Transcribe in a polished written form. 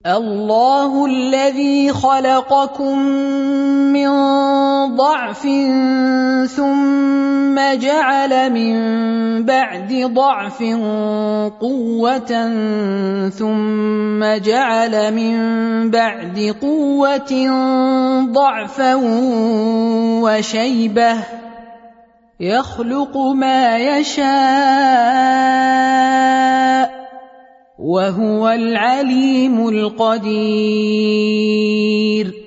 الله الذي خلقكم من ضعف ثم جعل من بعد ضعف قوة ثم جعل من بعد قوة ضعفا وشيبة يخلق ما يشاء وهو العليم القدير.